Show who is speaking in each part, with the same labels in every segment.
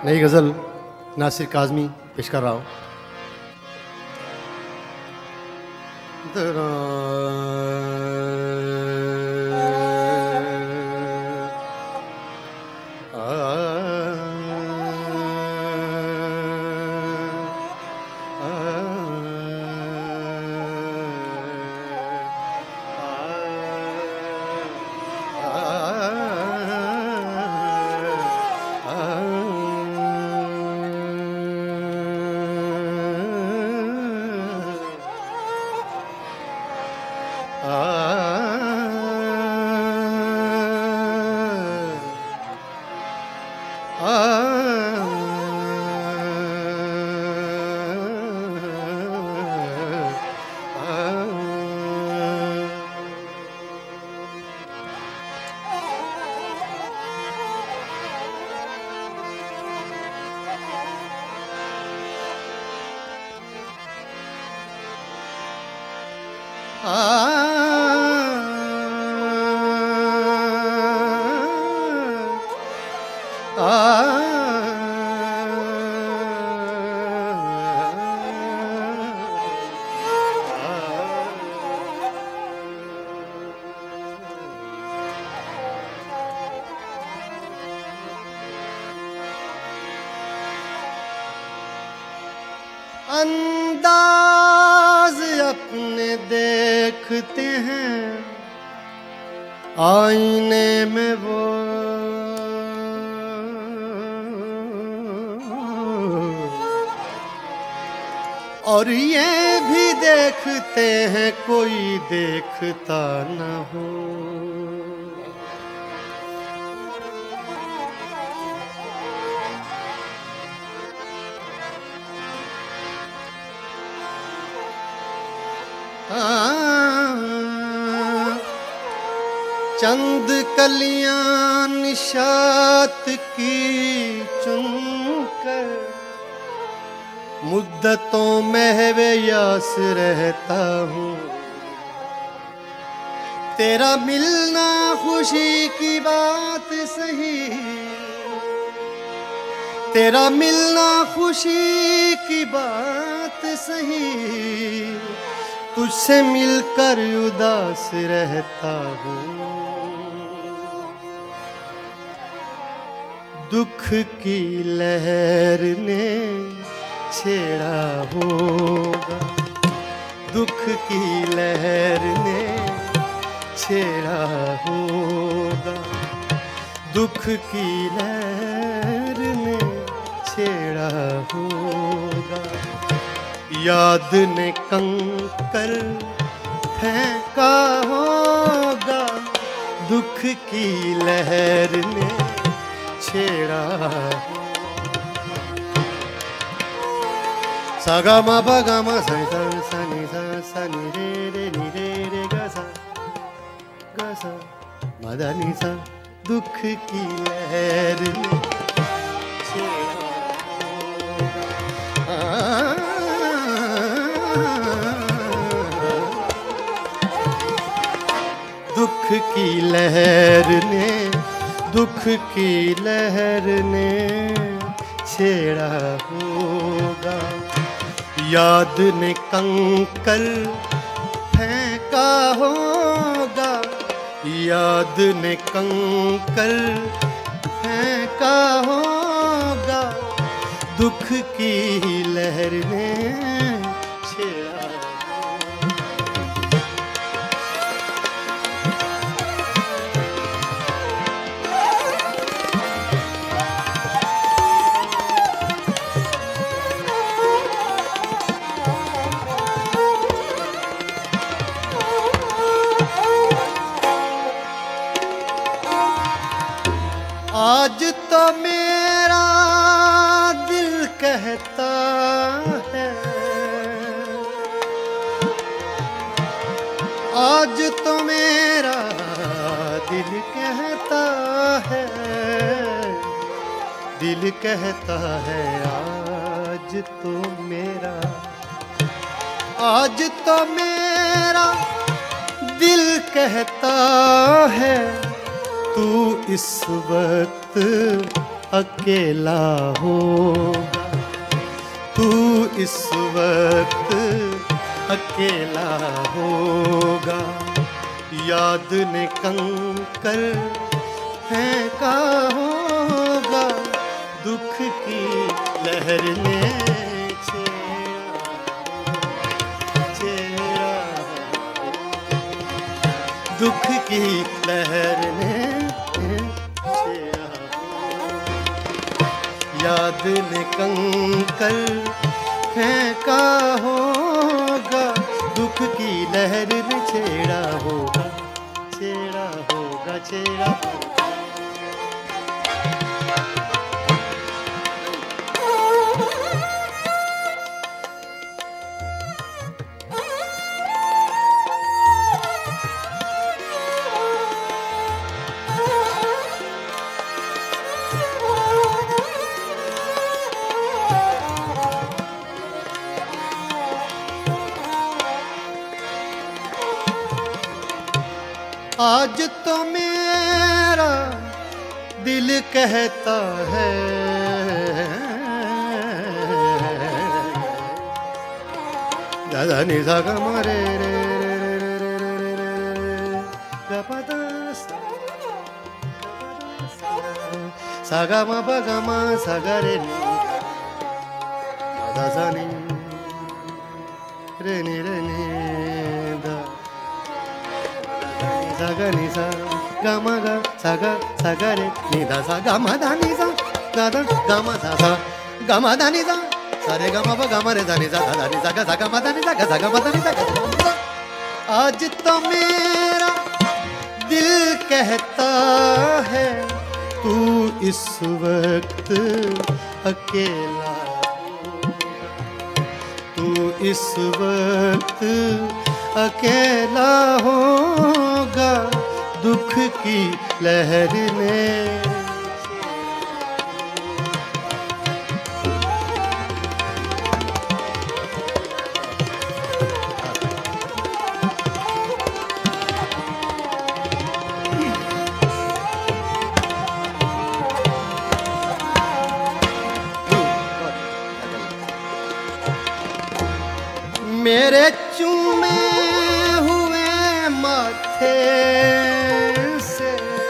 Speaker 1: नई गज़ल नासिर काज़मी पेश कर रहा हूँ।
Speaker 2: अंदाज अपने देखते हैं आईने में वो, और ये भी देखते हैं कोई देखता न हो। चंद कलियां निशात की चुनकर मुद्दतों महवे यास रहता हूँ। तेरा मिलना खुशी की बात सही, तेरा मिलना खुशी की बात सही, तुझसे मिलकर उदास रहता हूँ। दुख की लहर ने छेड़ा होगा, दुख की लहर ने छेड़ा होगा, दुख की लहर ने छेड़ा होगा। याद ने कंकर फेंका होगा, दुख की लहर ने छेड़ा। सा गा मा पा गा मा सा नि रे रे नि रे रे गा सा मा दा नि सा। दुख की लहर ने छेड़ा दुख की लहर ने, दुख की लहर ने छेड़ा होगा। याद ने कंकर फेंका होगा, याद ने कंकर फेंका होगा, दुख की लहर ने छेड़ा। आज तो मेरा दिल कहता है, आज तो मेरा दिल कहता है, दिल कहता है आज तो मेरा, आज तो मेरा दिल कहता है तू इस वक्त अकेला होगा। तू इस वक्त अकेला होगा। याद ने कंकर फेंका होगा, दुख की लहर ने छेड़ा, दुख की लहर ने छेड़ा। याद ने कंकर फेंका होगा, दुख की लहर ने छेड़ा होगा, छेड़ा होगा, छेड़ा होगा। आज तो मेरा दिल कहता है, दादा नि सा ग म रे रे ग प द सा ग म प ग म सा ग रे नि दा सा नि रे नि दा सा ग नि सा ग म ग सा ग रे नि दा सा ग म दा नि सा ग दा ग म सा सा ग म दा नि सा सा रे ग म प ग म रे दा नि सा दा नि सा ग म दा नि सा ग म दा नि सा। आज तो मेरा दिल कहता है, तू इस वक्त अकेला, तू इस वक्त अकेला होगा, दुख की लहर ने मेरे चूमे हुए माथे से,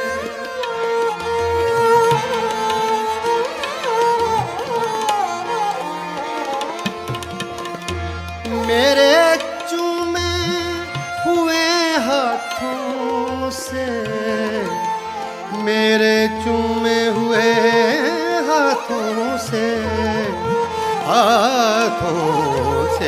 Speaker 2: मेरे चूमे हुए हाथों से, मेरे चूमे हुए हाथों से, हाथों से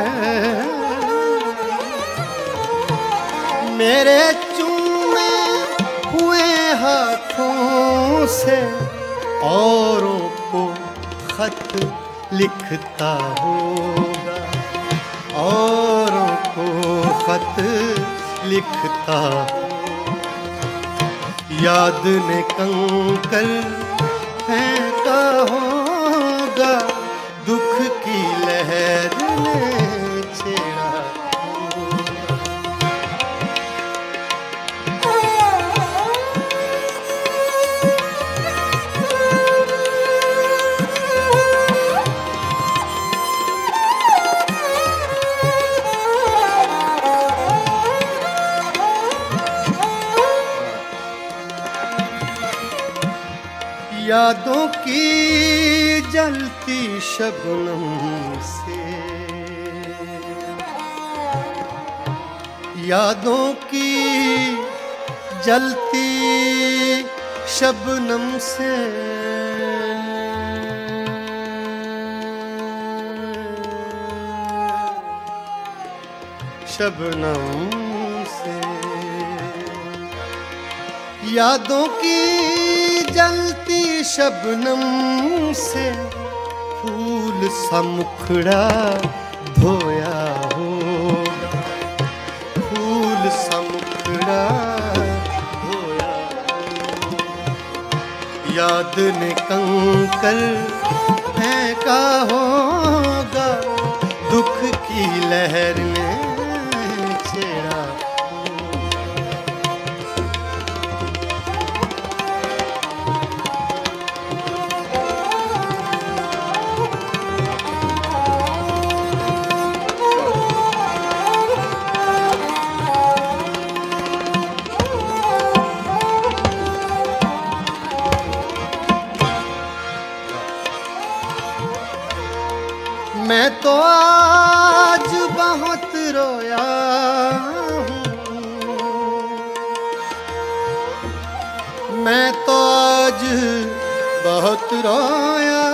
Speaker 2: मेरे चूमे हुए हाथों से औरों को खत लिखता होगा, औरों को खत लिखता होगा। याद ने कंकर फेंका होगा, दुख की लहर ने छेड़ा। यादों की जलती शबनम से, यादों की जलती शबनम से, शबनम से, यादों की जलती शबनम से, फूल सा मुखड़ा धोया होगा, फूल सा मुखड़ा धोया होगा। याद ने कंकर फेंका होगा, दुख की लहर ने छेड़ा। मैं तो आज बहुत रोया हूँ, मैं तो आज बहुत रोया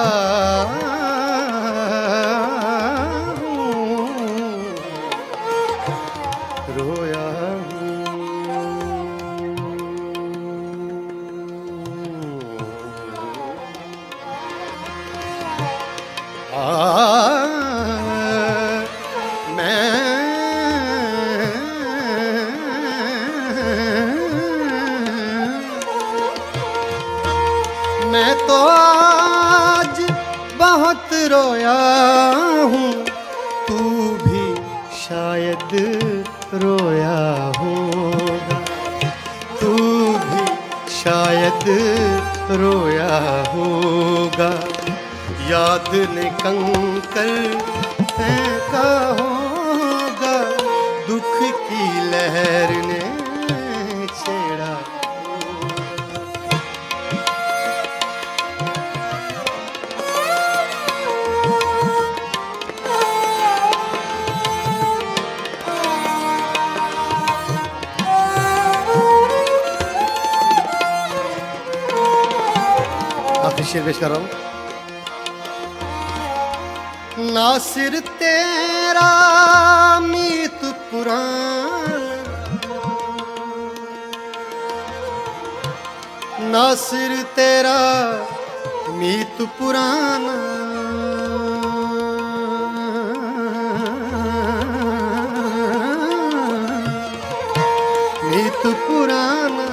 Speaker 2: हूँ, रोया मैं तो आज बहुत रोया हूँ, तू भी शायद रोया होगा, तू भी शायद रोया होगा। याद ने कंकर फेंका होगा, दुख की लहर ने छेड़ा।
Speaker 1: आखिरी शेर पेश कर रहा हूँ।
Speaker 2: नासिर तेरा मीत पुराना, नासिर तेरा मीत पुराना, मीत पुराना,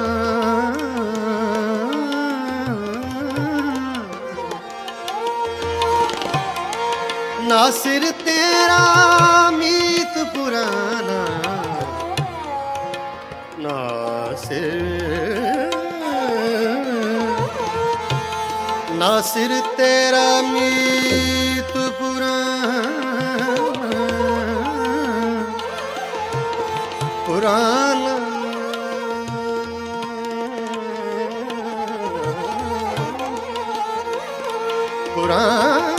Speaker 2: नासिर तेरा मीत पुराना, नासिर तेरा मीत पुराना, पुराना, पुराना,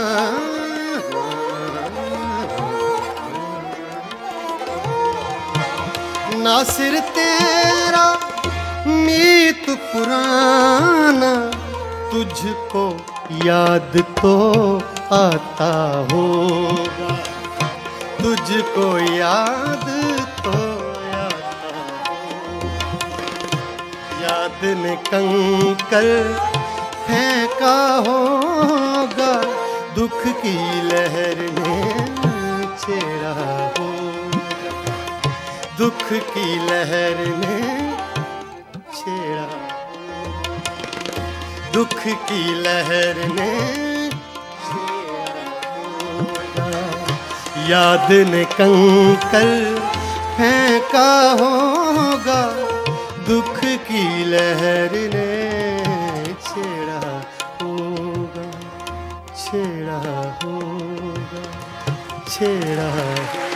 Speaker 2: नासिर तेरा मीत पुराना, तुझको याद तो आता होगा, तुझको याद तो आता होगा। याद ने कंकर फेंका होगा, दुख की लहर ने छेड़ा होगा, दुख की लहर ने छेड़ा, दुख की लहर ने छेड़ा। याद ने कंकर फेंका होगा, दुख की लहर ने छेड़ा होगा, छेड़ा होगा, छेड़ा।